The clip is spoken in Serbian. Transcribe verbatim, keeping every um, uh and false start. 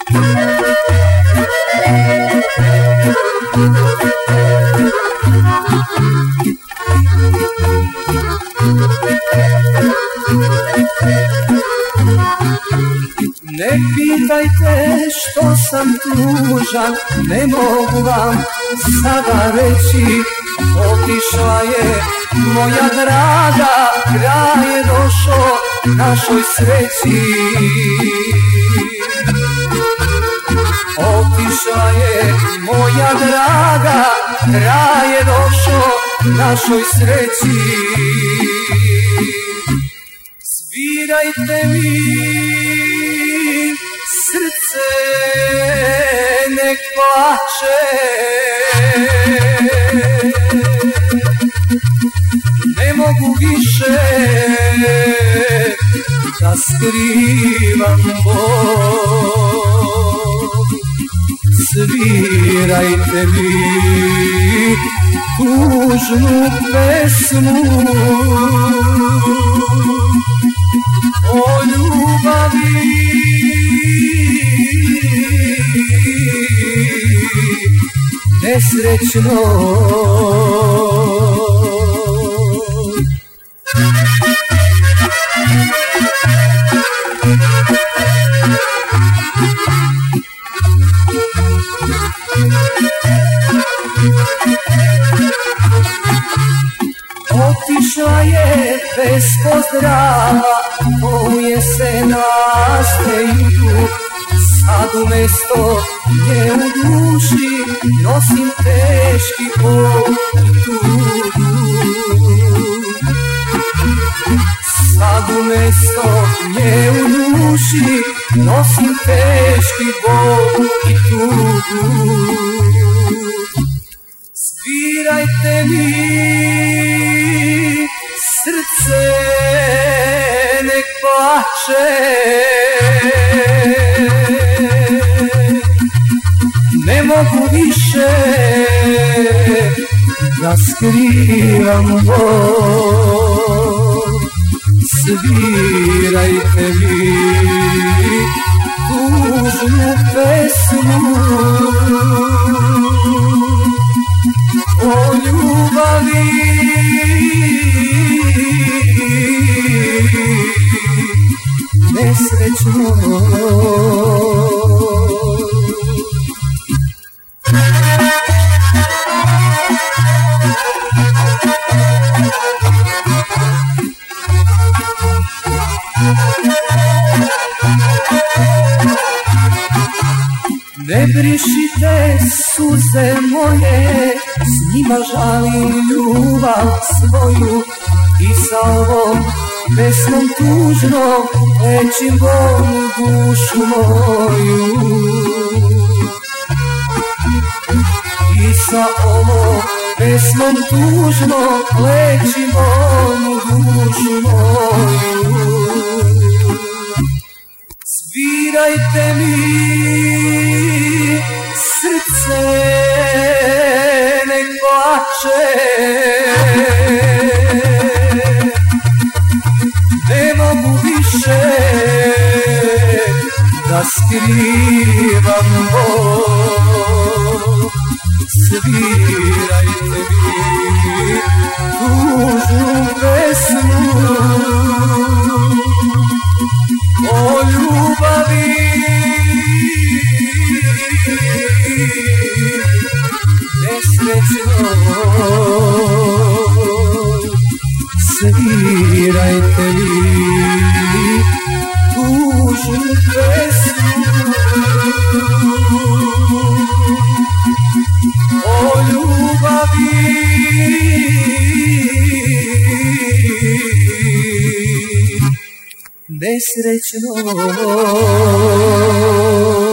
Ne pitajte što sam tužan, ne mogu vam sada reći. Otišla je moja draga, kraj je došao našoj sreći. Otišla je moja draga, kraj je došao našoj sreći. Svirajte mi srce, nek plače, ne mogu više da skrivam bol. Svirajte mi tužnu pesmu o ljubavi, nesrećnoj. Otišla je bez pozdrava, u jesenaste idu. Sad umesto nje u duši nosim teški bol i tugu. Sad umesto nje u duši nosim teški bol i tugu. Svirajte mi srce, nek plače, ne mogu više da skrivam bol. Svirajte mi tužnu pesmu o ljubavi, nesrećnoj. Ne brišite suze moje, s njima žalim ljubav svoju. I sa ovom pesmom tužnom lečim bolnu dušu moju. I sa ovom pesmom tužnom lečim bolnu dušu moju. Svirajte mi srce, nek plače, ne mogu više da skrivam bol. Svirajte mi tužnu pesmu o ljubavi, nesrećnoj. Svirajte mi tužnu pesmu o ljubavi, nesrećnoj.